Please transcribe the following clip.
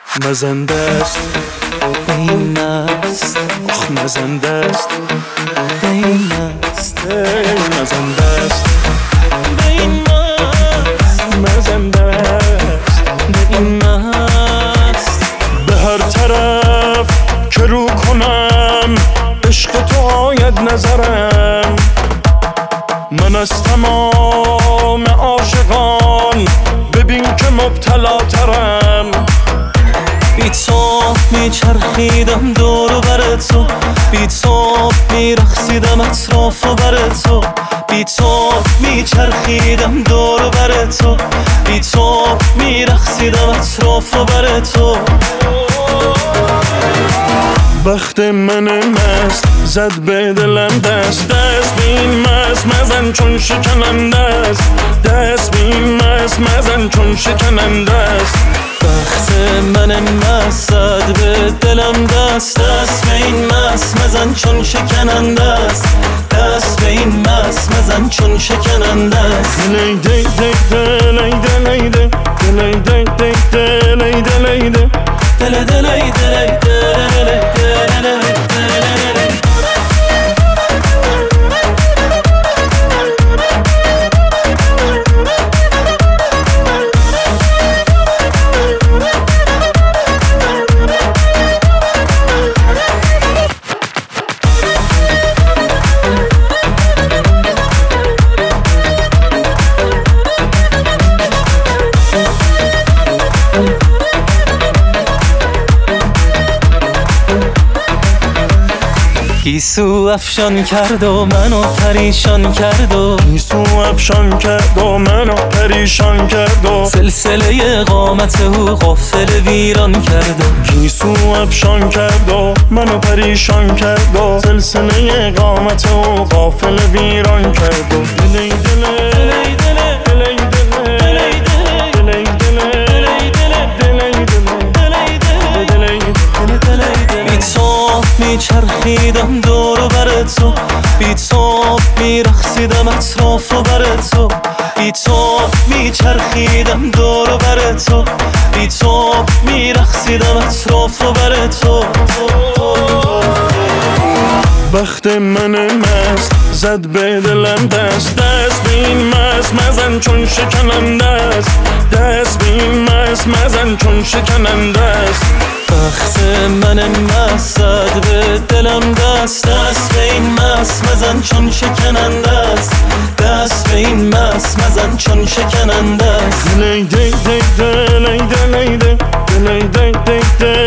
مزنده است این است، آخ مزنده است این است، مزنده است این است، مزنده است این است. به هر طرف که رو کنم عشق تو آید نظرم، من از تمام عاشقان ببین که مبتلا ترم. بی تو میچرخیدم دور و بر تو، بی تو میرقصیدم اطراف و بر تو، بی تو میچرخیدم دور و بر تو، بی تو میرقصیدم اطراف و بر تو. بخت من مست زد به دلم دست، دست بین مست مزن چون شکننده است، دست بین مست مزن چون شکننده است. بخت من مست زد به دلم دست، دست به این مست مزن چون شکننده است، دست به این مست مزن چون شکننده است. دلی دی دی دلی دلی دی دلی دی دی دلی دلی دی دلی دلی دلی دلی گیسو افشان کرد و منو پریشان کرد و گیسو افشان کرد و منو پریشان کرد و سلسله قامت او غافل ویران کرد و گیسو افشان کرد و منو پریشان کرد و سلسله قامت او غافل ویران کرد و دلی دلی دلی دلی دلی میچرخیدم دور و بر تو، بی تو میرقصیدم اطراف و بر تو، بی تو میچرخیدم دور و بر تو، بی تو میرقصیدم اطراف و بر تو. بخت من مست زد به دلم دست، دست به این مست مزن چون شکننده است، دست به این مست مزن چون شکننده است. بخت من مست زد به دلم دست، دست به این مست مزن چون شکننده است، دست به این مست مزن چون شکننده است. دلی دی دی دلی دلی دی دلی دی دی